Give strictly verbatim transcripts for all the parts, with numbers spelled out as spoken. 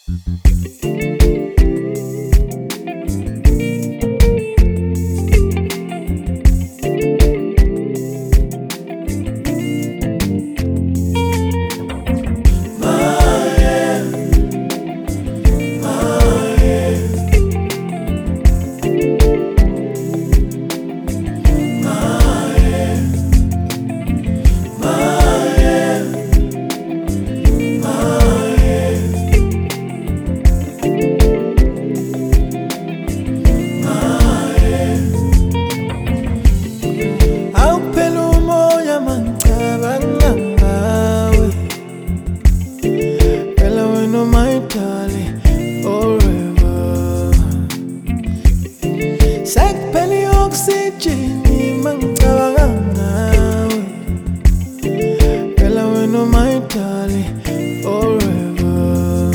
Sekuphelile oxygen mangicabanga ngawe, phela wena my darling forever.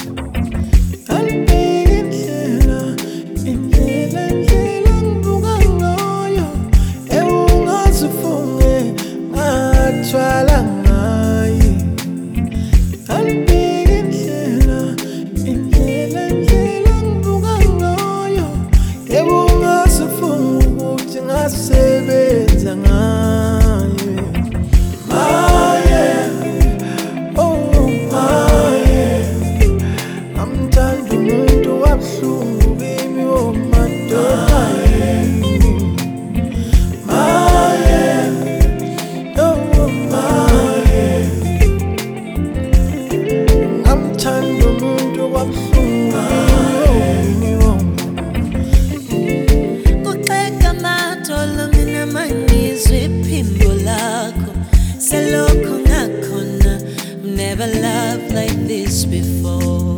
Alibheka indlela, indlela, indlela ngibuka ngayo, ewungazifunge ngathwala ngaye. Alibheka indlela, indlela, indlela ngibuka ngayo, ewungazifunge ukuthi ngasebenza ngaye. Maye, oh maye, ngamthanda umuntu wabuhlungu kimi womadoda yini. Maye, oh maye, ngamthanda umuntu wabuhlungu kimi Kuxega amadolo mina mangizwe iphimbo lakho, selokhu ngakhona, never loved like this before.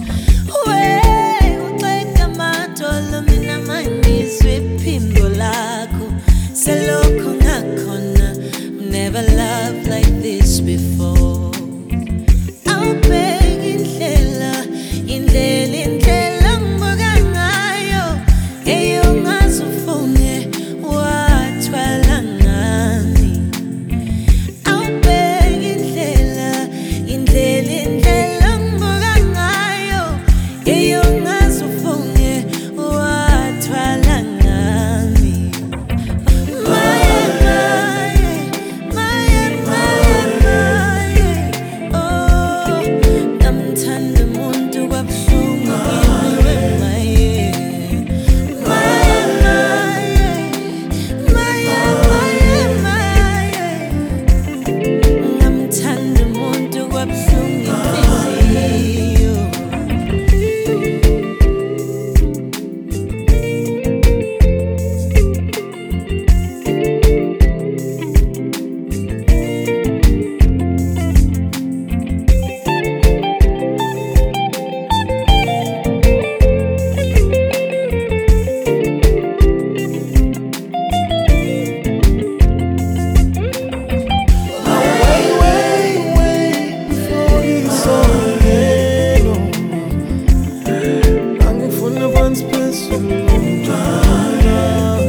Kuxega amadolo mina mangizwe iphimbo lakho, selokhu ngakhona, never loved like this before. Awubheka indlela, indlela, indlela ngibuka ngayo, eyongazufunge wathwala ngami. Awubheka indlela, indlela, indlela ngibuka ngayo, eyongazufunge wathwala ngami. Maye, maye, maye, maye, maye, oh, ngamthanda umuntu kwabuhlungu kimi wemaye. Maye, maye, maye, maye, maye, ngamthanda umuntu kwabuhlungu inhliziyo. way, way, way before it's all yellow. Angifuna one special umntwana.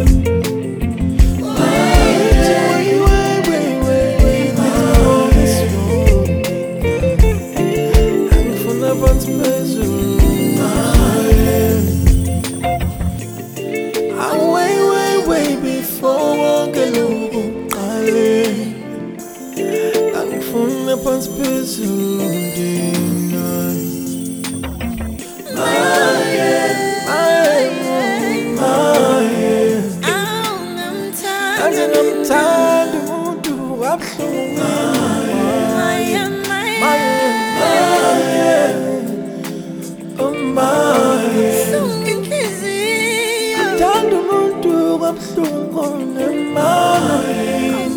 Way, way, way, way, way before it's all yellow. Angifuna one special umntwana. Way, way, way before wonke lokhu kuqale. Angifuna one special umntwana. Maye, maye, maye, Awu ngamthanda, anze ngamthanda umuntu wabuhlungu. maye, Maye, maye, maye, oh maye, buhlungu inhliziyo. ngithanda umuntu wabuhlungu nemali.